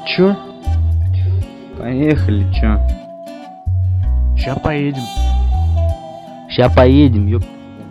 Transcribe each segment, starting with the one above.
Чё? Поехали, чё? Ща поедем. Ща поедем, ёп.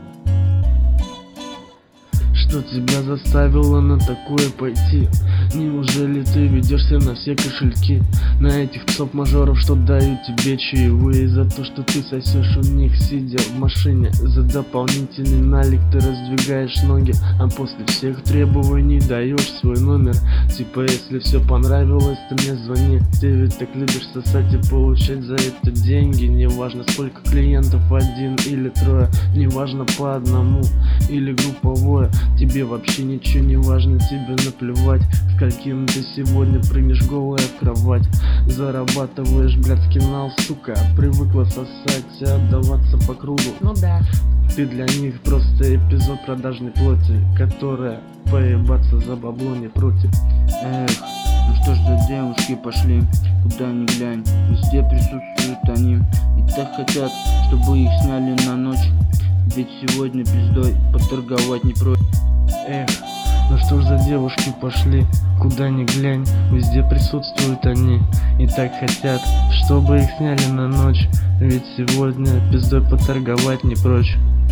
Что тебя заставило на такое пойти? Неужели ты ведешься на все кошельки? На этих псов-мажоров, что дают тебе чаевые за то, что ты сосешь у них, сидя в машине. За дополнительный налик ты раздвигаешь ноги, а после всех требований даешь свой номер. Типа, если все понравилось, ты мне звони. Ты ведь так любишь сосать и получать за это деньги. Неважно, сколько клиентов, один или трое, неважно, по одному или групповое. Тебе вообще ничего не важно, тебе наплевать, с каким ты сегодня прыгнешь голая в кровать. Зарабатываешь блядский нал, сука, привыкла сосать и отдаваться по кругу. Ну да. Ты для них просто эпизод продажной плоти, которая поебаться за бабло не против. Эх, ну что ж за девушки пошли, куда ни глянь, везде присутствуют они. И так хотят, чтобы их сняли на ночь, ведь сегодня пиздой поторговать не прочь. Эх, ну что ж за девушки пошли, куда ни глянь, везде присутствуют они. И так хотят, чтобы их сняли на ночь, ведь сегодня пиздой поторговать не прочь.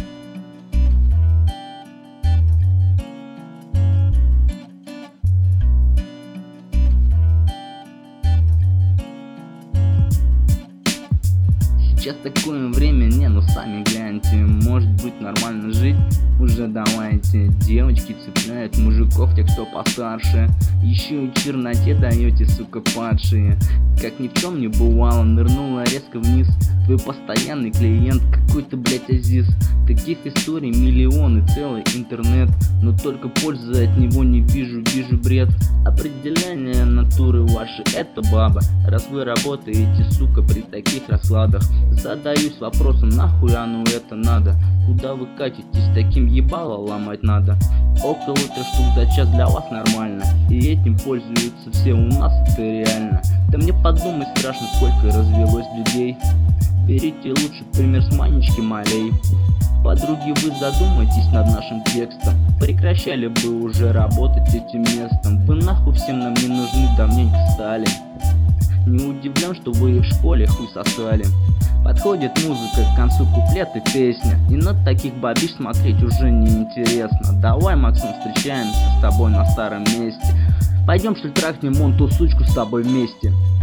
Сейчас такое время, не, ну сами гляньте, может быть нормально жить, уже давайте. Девочки цепляют мужиков, тех, кто постарше, еще и в черноте даете, сука, падшие. Как ни в чем не бывало, нырнула резко вниз, твой постоянный клиент, какой-то, блять, Азиз. Таких историй миллионы, целый интернет, но только пользы от него не вижу, вижу бред. Определение натуры вашей — это баба, раз вы работаете, сука, при таких раскладах. Задаюсь вопросом, нахуй оно это надо? Куда вы катитесь, таким ебало ломать надо? Около 3 штук за час для вас нормально, и этим пользуются все, у нас это реально. Да мне подумать страшно, сколько развелось людей. Берите лучше пример с Манечки Малей. Подруги, вы задумайтесь над нашим текстом, прекращали бы уже работать этим местом. Вы нахуй всем нам не нужны, давненько стали. Не удивлен, что вы и в школе хуй сосали. Подходит музыка к концу, куплет и песня, и на таких бабиш смотреть уже неинтересно. Давай, Максим, встречаемся с тобой на старом месте. Пойдем, что ли, трахнем вон ту сучку с тобой вместе.